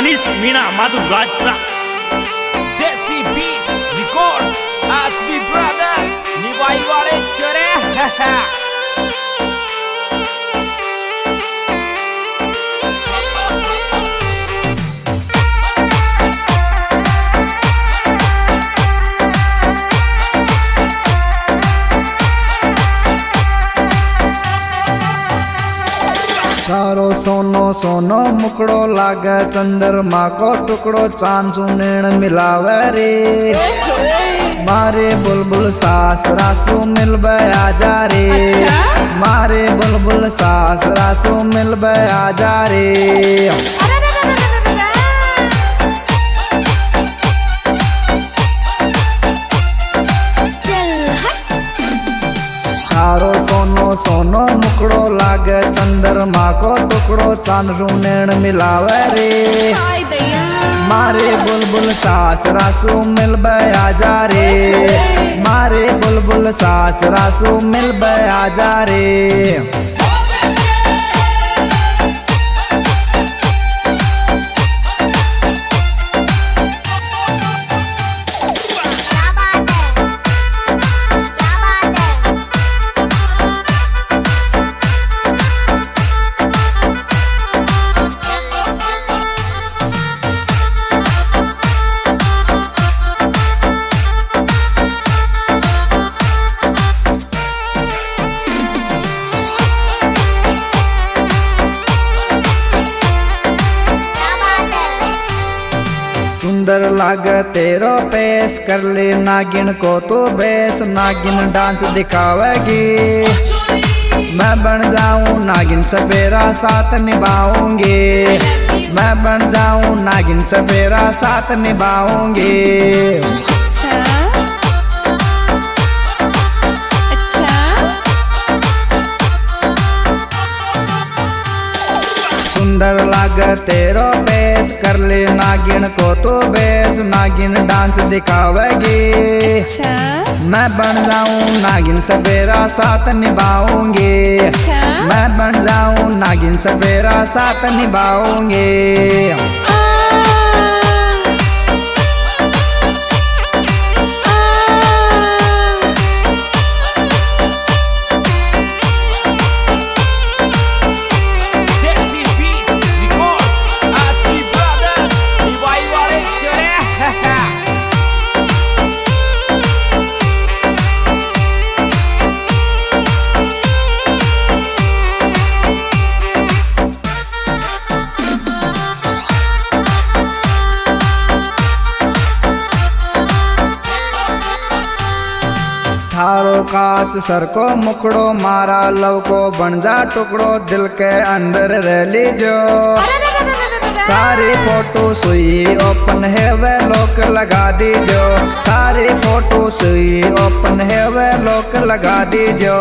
मनीष मीणा माधु राजपुरा देसी beat records SB brothers निवाई वाले चरे सारो सोनो सोनो मुकड़ो लागे चंद्रमा को टुकड़ो चांद सुनेण मिलावे रे मारे बुलबुल सास रासू मिलबे आजा रे मारे बुलबुल सास रासू मिलबे आजा रे सारो सोनो सोनो मुकड़ो लागे चंद्रमा को टुकड़ो चांद सुनेण मिलावे रे मारे बुलबुल सास रासू मिलबे आजा रे मारे बुलबुल सास रासू मिलबे आजा रे सुंदर लागे तेरो पेश कर ले नागिन को तो बेस नागिन डांस दिखावेगी मैं बन जाऊं नागिन सवेरा साथ निभाऊंगी मैं बन जाऊं नागिन सवेरा साथ निभाऊंगी सुंदर लागे तेरो बेस कर ले नागिन को तो बेस नागिन डांस दिखावेगी मैं बन जाऊं नागिन सवेरा साथ निभाऊंगी मैं बन जाऊं नागिन सवेरा साथ निभाऊंगी थारो काच सर को मुकड़ो मारा लव को बन जा टुकड़ो दिल के अंदर रह लीजो तारी फोटो सुई ओपन है वे लोक लगा दीजो तारी फोटो सुई ओपन है वे लोक लगा दीजो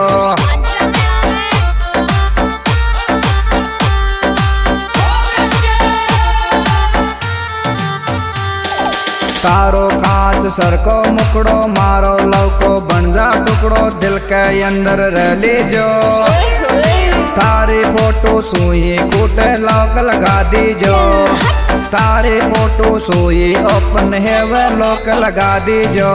तारो कांच सर को मुकड़ो मारो लव को बन जा टुकड़ो दिल के अंदर रह लीजो तारी फोटो सुई कूटे लॉक लगा दीजो तारी फोटो सुई ओपन है वे लॉक लगा दीजो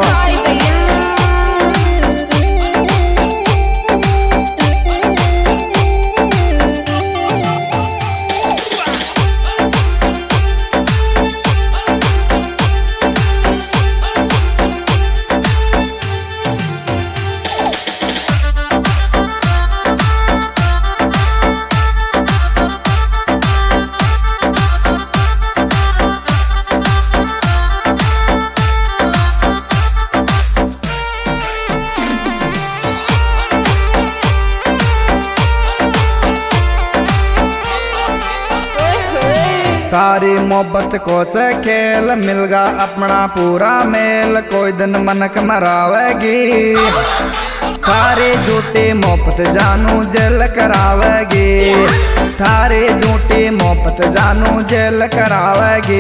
तारी मोहब्बत को से खेल मिलगा अपना पूरा मेल कोई दिन मनक मरावेगी थारी झूठी मोहब्बत जानू जेल करावेगी थारी झूठी मोहब्बत जानू जेल करावेगी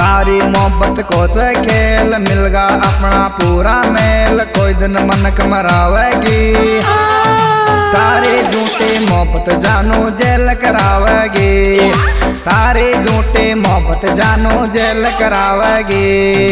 तारी मोहब्बत को से खेल मिलगा अपना पूरा मेल, कोई दिन मनक मरावेगी। तारी झूठी मोहब्बत जानू जेल करावेगी, तारी झूठी मोहब्बत जानू जेल करावेगी।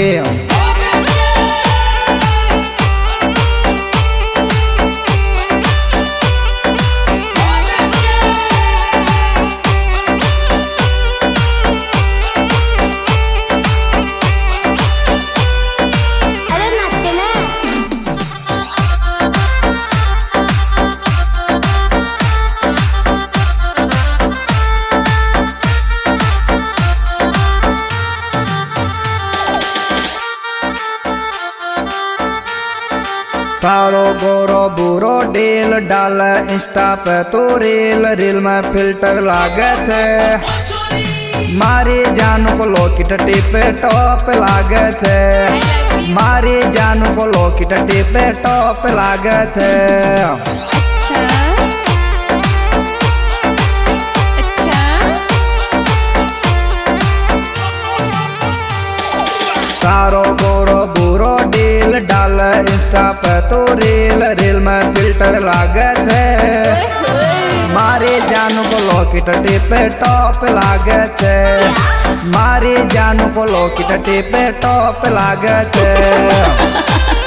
तारो गोरो बूरो डील डाल इंस्टा पे तू रील, रील में फिल्टर लागे छे। मारी जानू को लोकिट टिपे टॉप लागे छे, मारी जानू को लोकिट टिपे टॉप लागे छे। अच्छा अच्छा तारो गोरो बूरो डील डाल इंस्टा पे तू रील, रील में फिल्टर लागे छे। मारी जानू को लोकिट टिपे टॉप लागे छे, मारी जानू को लोकिट टिपे टॉप लागे छे।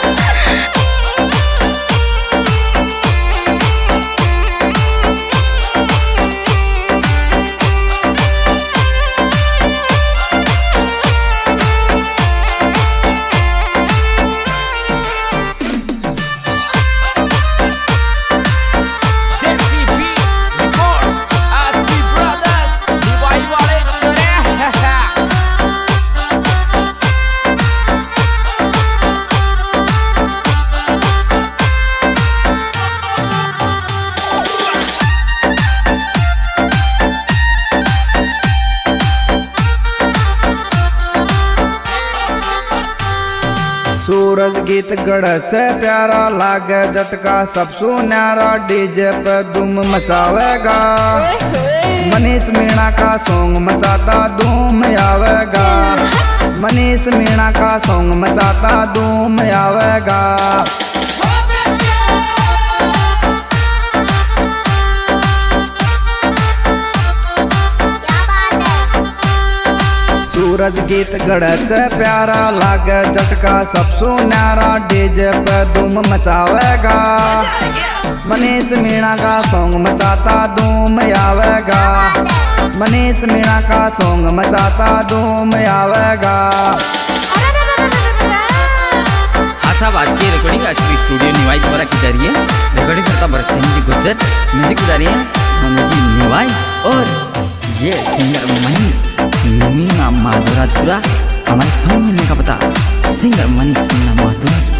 सूरज गीत गढ़ से प्यारा लागे झटका सब सुनारा, डीजे पे धूम मचावेगा। मनीष मीणा का सॉन्ग मचाता धूम आवेगा, मनीष मीणा का सॉन्ग मचाता धूम आवेगा। सूरज गीत गढ़ से प्यारा लागे झटका सब सुनारा, डीजे पे धूम मचावेगा। मनीष मीणा का सॉन्ग मचाता धूम आवेगा, मनीष मीणा का सॉन्ग मचाता धूम आवेगा। आशाबाद की रिकॉर्डिंग असली स्टूडियो निवाई द्वारा की जा रही है। रिकॉर्डिंग करता बरसिंह जी गुज्जर, म्यूजिक जा रही है सोनू जी निवाई और ये सिंगर मनीष मीना माधुराजपुरा। हमारे सॉन्ग मिलने का पता सिंगर मनीष मीना माधुराजपुरा।